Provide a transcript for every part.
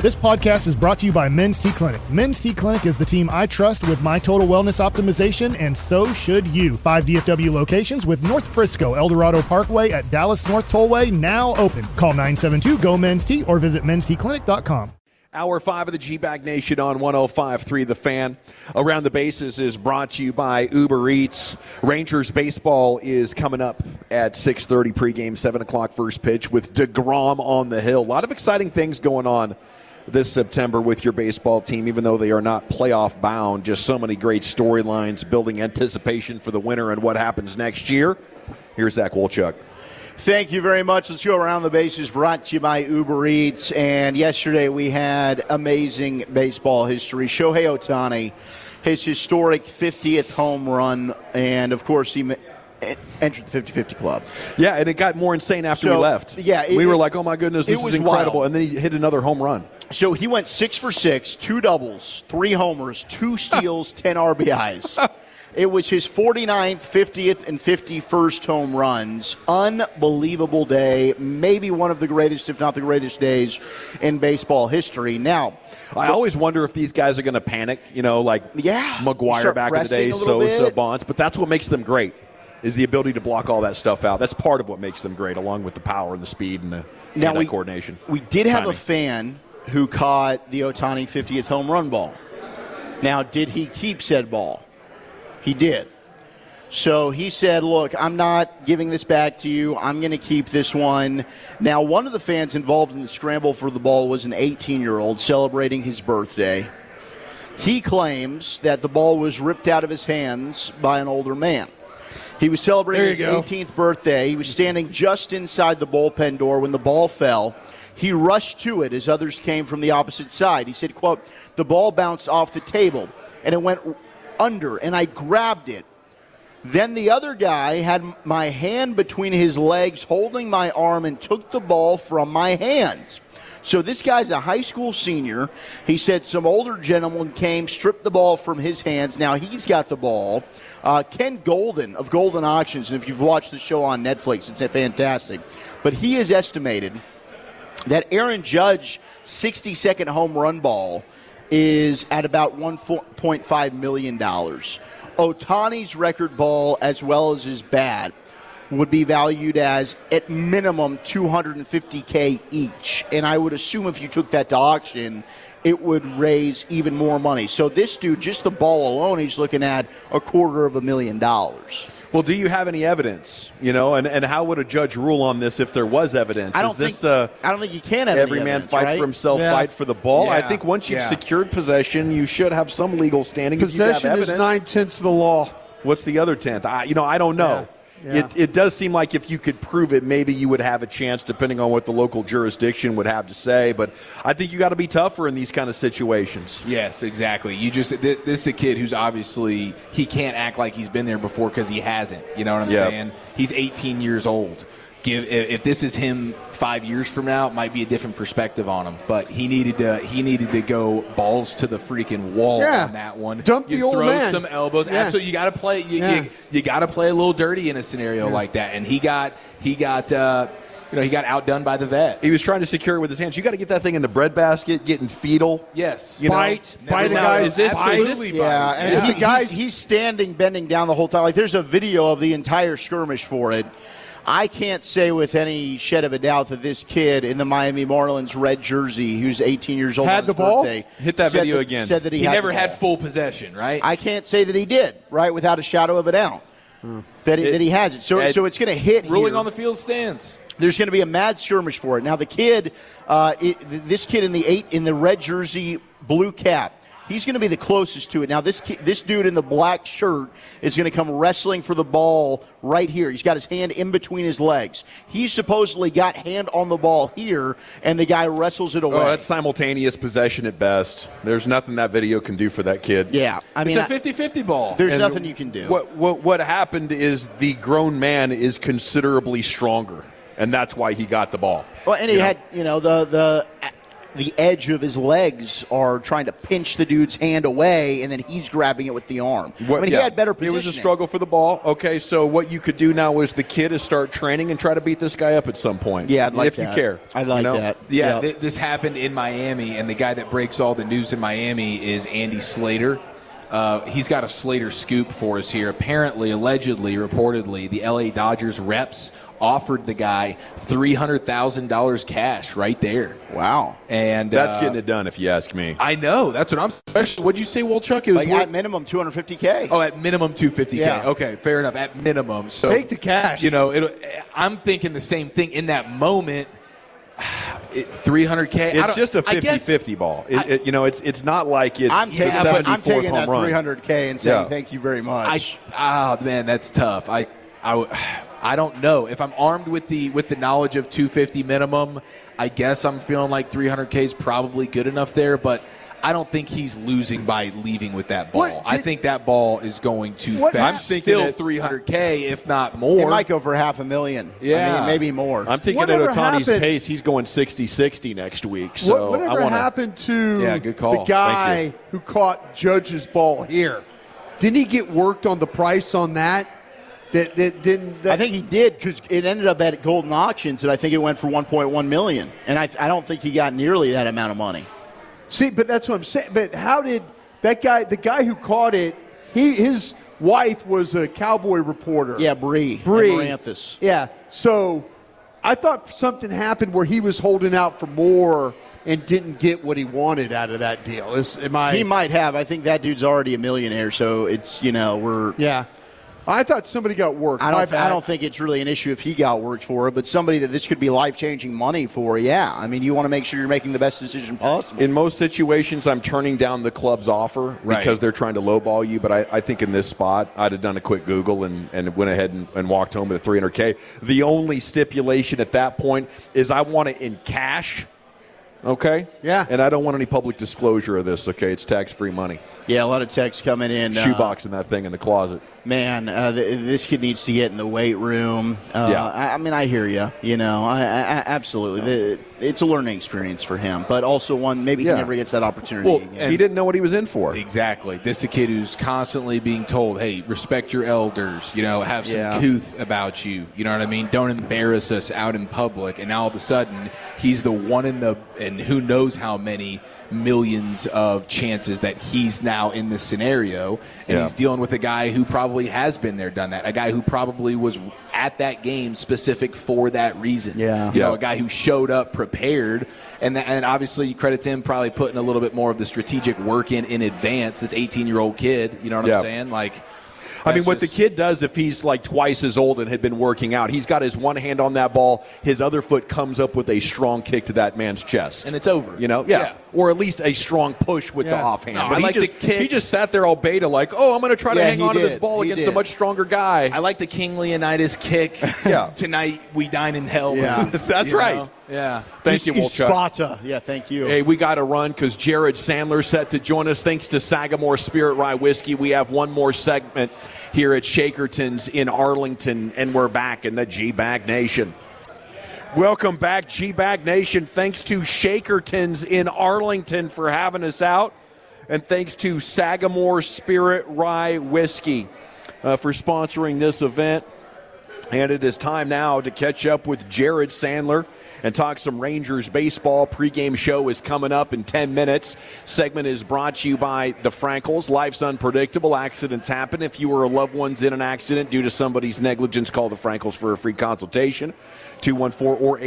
This podcast is brought to you by Men's T Clinic. Men's T Clinic is the team I trust with my total wellness optimization, and so should you. 5 DFW locations with North Frisco, Eldorado Parkway at Dallas North Tollway now open. Call 972-GO-MEN'S-T or visit mensteclinic.com. Hour 5 of the G-Bag Nation on 105.3 The Fan. Around the Bases is brought to you by Uber Eats. Rangers baseball is coming up at 6:30 pregame, 7 o'clock first pitch with DeGrom on the hill. A lot of exciting things going on this September with your baseball team, even though they are not playoff bound. Just so many great storylines, building anticipation for the winter and what happens next year. Here's Zach Wolchuk. Thank you very much. Let's go around the bases, brought to you by Uber Eats. And yesterday we had amazing baseball history. Shohei Ohtani, his historic 50th home run, and, of course, he entered the 50-50 club. Yeah, and it got more insane after he left. Yeah, we were like, oh, my goodness, this is incredible. Wild. And then he hit another home run. So he went 6 for 6, 2 doubles, 3 homers, 2 steals, 10 RBIs. It was his 49th, 50th, and 51st home runs. Unbelievable day. Maybe one of the greatest, if not the greatest days in baseball history. Now, I always wonder if these guys are going to panic, like McGuire back in the day, Sosa, Bonds. But that's what makes them great, is the ability to block all that stuff out. That's part of what makes them great, along with the power and the speed and the coordination. We did have a fan who caught the Ohtani 50th home run ball. Now, did he keep said ball? He did. So he said, look, I'm not giving this back to you. I'm going to keep this one. Now, one of the fans involved in the scramble for the ball was an 18-year-old celebrating his birthday. He claims that the ball was ripped out of his hands by an older man. He was celebrating his 18th birthday. He was standing just inside the bullpen door when the ball fell. He rushed to it as others came from the opposite side. He said, quote, the ball bounced off the table, and it went under, and I grabbed it. Then the other guy had my hand between his legs, holding my arm, and took the ball from my hands. So this guy's a high school senior. He said some older gentleman came, stripped the ball from his hands. Now he's got the ball. Ken Golden of Golden Auctions, and if you've watched the show on Netflix, it's fantastic. But he has estimated that Aaron Judge's 60-second home run ball is at about $1.5 million. Ohtani's record ball, as well as his bat, would be valued as, at minimum, $250K each. And I would assume if you took that to auction, it would raise even more money. So this dude, just the ball alone, he's looking at $250,000. Well, do you have any evidence? And how would a judge rule on this if there was evidence? I don't think you can have every any man evidence, fight right? for himself, fight for the ball. Yeah. I think once you've secured possession, you should have some legal standing. Possession if you have evidence. is 9/10 of the law. What's the other 10th? I don't know. Yeah. It does seem like if you could prove it, maybe you would have a chance, depending on what the local jurisdiction would have to say. But I think you got to be tougher in these kind of situations. Yes, exactly. This is a kid who's obviously, he can't act like he's been there before because he hasn't. You know what I'm saying? He's 18 years old. If this is him 5 years from now, it might be a different perspective on him. But he needed to go balls to the freaking wall on that one. Dump the old man. Throw some elbows. Yeah. Absolutely, you got to play. You got to play a little dirty in a scenario like that. And he got outdone by the vet. He was trying to secure it with his hands. You got to get that thing in the breadbasket, getting fetal. Yes. Bite a guy. And he's standing, bending down the whole time. Like, there's a video of the entire skirmish for it. I can't say with any shed of a doubt that this kid in the Miami Marlins red jersey, who's 18 years old, had the ball. Birthday, hit that video again. Said that he never had full possession, right? I can't say that he did, right, without a shadow of a doubt. That he has it. So it's going to hit. Ruling here. on the field stands. There's going to be a mad skirmish for it. Now the kid, this kid in the red jersey, blue cap. He's going to be the closest to it. Now, this dude in the black shirt is going to come wrestling for the ball right here. He's got his hand in between his legs. He supposedly got hand on the ball here, and the guy wrestles it away. Oh, that's simultaneous possession at best. There's nothing that video can do for that kid. Yeah. It's a 50-50 ball. There's nothing you can do. What happened is the grown man is considerably stronger, and that's why he got the ball. Well, and he had, the edge of his legs are trying to pinch the dude's hand away, and then he's grabbing it with the arm. He had better positioning. It was a struggle for the ball. Okay, so what you could do now is the kid is start training and try to beat this guy up at some point. Yeah, I'd like if that. you care. I'd like that. Yeah, this happened in Miami, and the guy that breaks all the news in Miami is Andy Slater. He's got a Slater scoop for us here. Apparently, allegedly, reportedly, the L.A. Dodgers reps offered the guy $300,000 cash right there. Wow. And that's getting it done, if you ask me. I know. That's what I'm – what'd you say, Wolchuk? It was at minimum $250K. Oh, at minimum $250K. Yeah. Okay, fair enough. At minimum. So, take the cash. You know, I'm thinking the same thing in that moment. $300K. It's just a 50-50 ball. It's not like it's I'm taking that home run. $300K and saying thank you very much. Man, that's tough. I don't know if I'm armed with the knowledge of 250 minimum. I guess I'm feeling like 300K is probably good enough there, but I don't think he's losing by leaving with that ball. I think that ball is going to fetch I'm thinking still 300K, if not more. It might go for $500,000. Yeah, I mean, maybe more. I'm thinking at Ohtani's pace, he's going 60-60 next week. So whatever happened to good call. the guy who caught Judge's ball here? Didn't he get worked on the price on that? I think he did because it ended up at Golden Auctions, and I think it went for $1.1 million. And I don't think he got nearly that amount of money. See, but that's what I'm saying. But how did that guy, the guy who caught it, his wife was a Cowboy reporter. Yeah, Bree. Amaranthus. Yeah. So I thought something happened where he was holding out for more and didn't get what he wanted out of that deal. He might have. I think that dude's already a millionaire, so it's, Yeah. I thought somebody got worked. I don't think it's really an issue if he got worked for it, but somebody that this could be life-changing money for, yeah. I mean, you want to make sure you're making the best decision possible. In most situations, I'm turning down the club's offer because they're trying to lowball you, but I think in this spot, I'd have done a quick Google and went ahead and walked home with a $300K. The only stipulation at that point is I want it in cash. Okay? Yeah. And I don't want any public disclosure of this, okay? It's tax-free money. Yeah, a lot of texts coming in. Shoeboxing that thing in the closet. Man, this kid needs to get in the weight room. I mean, I hear you. Absolutely. It's a learning experience for him, but also one maybe he never gets that opportunity again. He didn't know what he was in for. Exactly. This is a kid who's constantly being told, hey, respect your elders, have some couth about you. You know what I mean? Don't embarrass us out in public. And now all of a sudden, he's the one and who knows how many millions of chances that he's now in this scenario, and he's dealing with a guy who probably has been there, done that, a guy who probably was at that game specific for that reason. A guy who showed up prepared, and obviously credit to him probably putting a little bit more of the strategic work in advance. This 18-year-old kid, you know what I'm saying? I mean, what the kid does if he's like twice as old and had been working out, he's got his one hand on that ball, his other foot comes up with a strong kick to that man's chest. And it's over. Or at least a strong push with the offhand. No, but he just sat there all beta like, I'm going to try to hang on to this ball against a much stronger guy. I like the King Leonidas kick. Tonight we dine in hell. Yeah. That's right. Yeah. Thank you, Wolchuk. Sparta. Yeah, thank you. Hey, we got to run because Jared Sandler set to join us. Thanks to Sagamore Spirit Rye Whiskey, we have one more segment here at Shakerton's in Arlington, and we're back in the G-Bag Nation. Welcome back, G-Bag Nation. Thanks to Shakerton's in Arlington for having us out, and thanks to Sagamore Spirit Rye Whiskey for sponsoring this event. And it is time now to catch up with Jared Sandler and talk some Rangers baseball. Pre-game show is coming up in 10 minutes. Segment is brought to you by the Frankels. Life's unpredictable. Accidents happen. If you or a loved one's in an accident due to somebody's negligence, call the Frankels for a free consultation. 214 or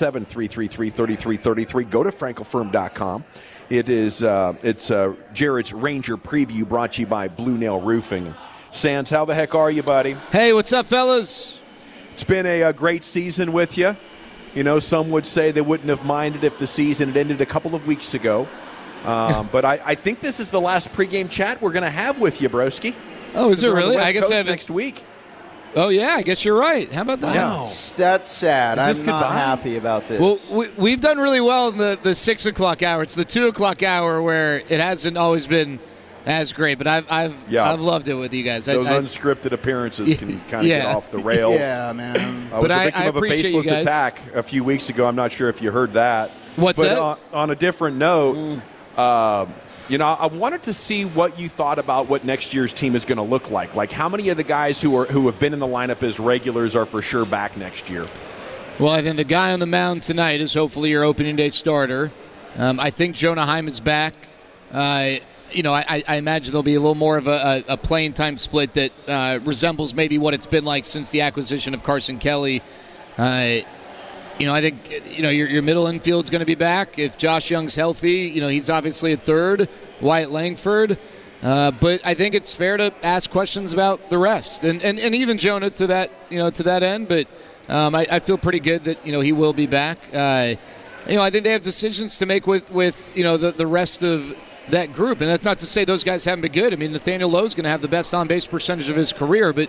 817-333-3333. Go to frankelfirm.com. It's Jared's Ranger preview brought to you by Blue Nail Roofing. Sands, how the heck are you, buddy? Hey, what's up, fellas? It's been a great season with you. Some would say they wouldn't have minded if the season had ended a couple of weeks ago. But I think this is the last pregame chat we're going to have with you, broski. Oh, is it really? I guess I have next week. Oh, yeah, I guess you're right. How about that? Wow. That's sad. I'm not happy about this. Well, we've done really well in the 6 o'clock hour. It's the 2 o'clock hour where it hasn't always been as great, but I've loved it with you guys. Those unscripted appearances can kind of get off the rails. Yeah, man. I was the victim of a baseless attack a few weeks ago. I'm not sure if you heard that. What's but, that? On a different note, I wanted to see what you thought about what next year's team is going to look like. Like, how many of the guys who have been in the lineup as regulars are for sure back next year? Well, I think the guy on the mound tonight is hopefully your opening day starter. I think Jonah Hyman's back. I imagine there'll be a little more of a playing time split that resembles maybe what it's been like since the acquisition of Carson Kelly. I think your middle infield's going to be back. If Josh Young's healthy, he's obviously at third. Wyatt Langford. But I think it's fair to ask questions about the rest, and even Jonah to that end. But I feel pretty good that he will be back. I think they have decisions to make with the rest of that group, and that's not to say those guys haven't been good. I mean, Nathaniel Lowe's going to have the best on-base percentage of his career, but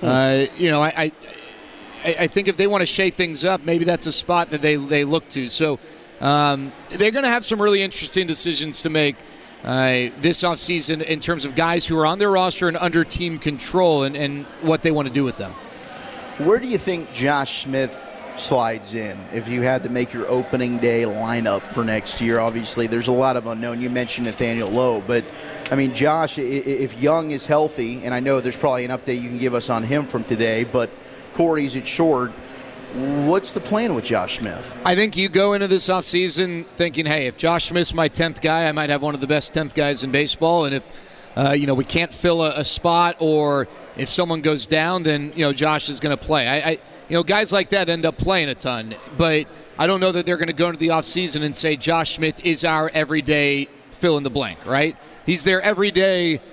I think if they want to shake things up, maybe that's a spot that they look to. So they're going to have some really interesting decisions to make this offseason in terms of guys who are on their roster and under team control and what they want to do with them. Where do you think Josh Smith slides in if you had to make your opening day lineup for next year? Obviously, there's a lot of unknown. You mentioned Nathaniel Lowe, but, I mean, Josh, if Young is healthy, and I know there's probably an update you can give us on him from today, but Corey's at short. What's the plan with Josh Smith? I think you go into this offseason thinking, hey, if Josh Smith's my 10th guy, I might have one of the best 10th guys in baseball. And if, we can't fill a spot or if someone goes down, then, Josh is going to play. Guys like that end up playing a ton. But I don't know that they're going to go into the offseason and say Josh Smith is our everyday fill in the blank, right? He's their everyday,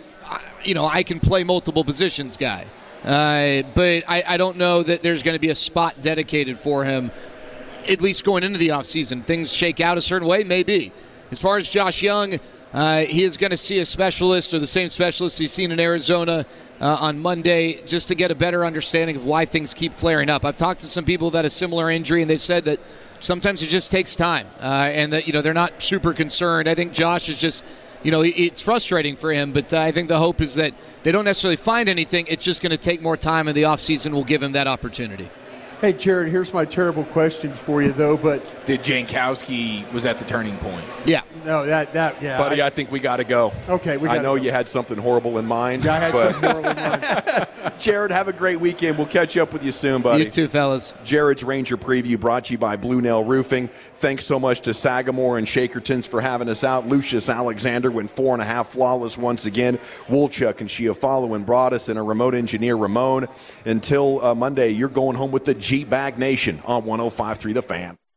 I can play multiple positions guy. But I don't know that there's going to be a spot dedicated for him, at least going into the offseason. Things shake out a certain way, maybe. As far as Josh Young, he is going to see a specialist or the same specialist he's seen in Arizona on Monday just to get a better understanding of why things keep flaring up. I've talked to some people that had a similar injury, and they've said that sometimes it just takes time and that, they're not super concerned. I think Josh is just, it's frustrating for him, but I think the hope is that they don't necessarily find anything. It's just going to take more time, and the offseason will give him that opportunity. Hey, Jared, here's my terrible question for you, though. But did Jankowski was at the turning point? Yeah. No, yeah. Buddy, I think we got to go. Okay, I know you had something horrible in mind. Yeah, I had something horrible in mind. Jared, have a great weekend. We'll catch up with you soon, buddy. You too, fellas. Jared's Ranger Preview brought to you by Blue Nail Roofing. Thanks so much to Sagamore and Shakertons for having us out. Lucius Alexander went 4.5 flawless once again. Woolchuck and Chiafalo and Broadus and a remote engineer, Ramon. Until Monday, you're going home with the G-Bag Nation on 105.3 The Fan.